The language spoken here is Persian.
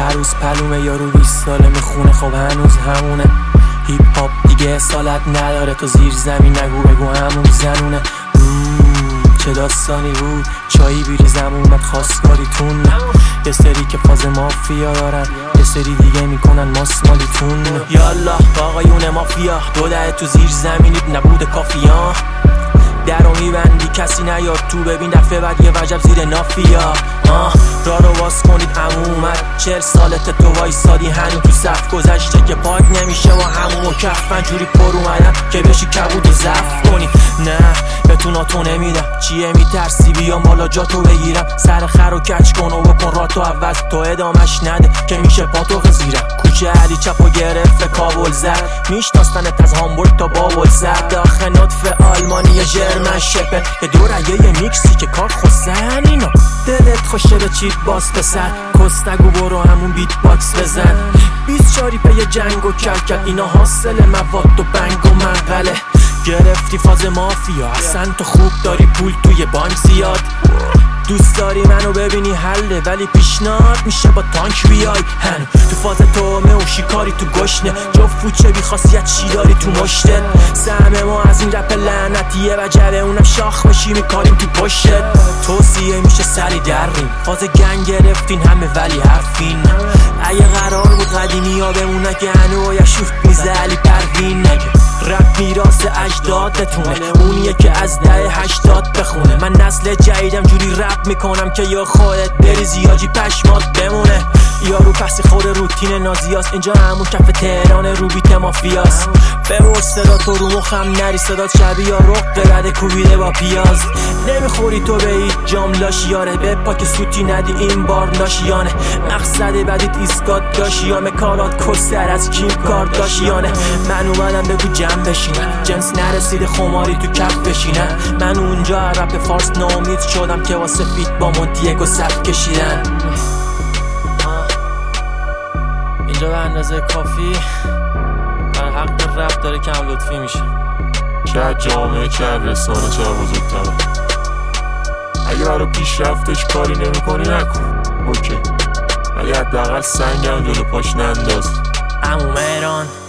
هر روز پلومه یارو 20 ساله میخونه خب هنوز همونه. هیپ هاپ دیگه اصالت نداره تو زیر زمین نگو بگو همون زنونه. چه داستانی بود چایی بیریزم اومد خواستگاریتون. یه سری که فاز مافیا دارن یه سری دیگه میکنن ماسمالیتون. یالا آقایون مافیا 12 تو زیر زمینید نبوده کافیا. درو میبندی کسی نیاد تو ببین دفعه بعد یه وجب زیر نافیا. را رو باز کنید عمومت 40 سالت تو وایسادی هنو تو صف گذشته که پاک نمیشه و همون و کف جوری پر اومدم که بشی کبود و زف کنی. نه به تو ناتو نمیدم چیه میترسی بیام بالا جا تو بگیرم. سر خر و کچ کن و بکن را تو عوض تو ادامش نده که میشه پاتو غزیرم. کوچه علی چپ و گرفت کابل زد میشناستنت از هامبورگ تا بابل زد. داخل نطف آلمانی جرمن شپه یه دورگه یه میکسی که کار خوستن اینا. دلت خوشه به چیت باز پسر کس نگو برو همون بیت باکس بزن. 20 شاری پی جنگ و کلکل اینا حاصل مواد و بنگ و منقله. گرفتی فاز مافیا اصلا تو خوب داری پول توی بانک زیاد. دوست داری منو ببینی حله ولی پیشنهاد میشه با تانک بیای هنو. تو فاز تومه و شیکاری تو گشنه جفت فوچه بی خاصیت چی داری تو مشتت. سهم ما از این رپ لعنتیه و جبه اونم شاخ بشی میکاریم تو پشت. توصیه میشه سری دریم فاز گنگ گرفتین همه ولی حرفین. اگه قرار بود قدیمی ها بمونه که هنو یا شوفت میزه علی پروین نگه. رپ میراث اجدادتونه اونیه که از دهه 80 بخونه. من نسل جدیدم جوری رپ میکنم که یا خودت بریزی یا جی پشمات بمونه. یارو پسی خور روتین نازیاست اینجا همون کف تهران رو بیت مافیاست. به صدا تو رو مخم نری صدات شبیه یا رق رده کوبیده با پیاز. نمیخوری تو به هیچ جام لاشیاره به پاک سوتی ندی این بار ناشیانه. مقصد بدیت ایسکات داشیامه کارات کسر از کیم کار داشیانه. من اومدم بگو جمع بشینن جنس نرسیده خماری تو کف بشینن. من اونجا رپ فارس نامید شدم که واسه فیت با مونتیگو صف کشیدن. اینجا به اندازه کافی برای حق رپ داره کم لطفی میشه. چه جامعه چه رسانه چه بزرگتره. اگه برای پیشرفتش کاری نمی کنی نکن اوکی ولی حداقل سنگم جلو پاش ننداز. عمو مهران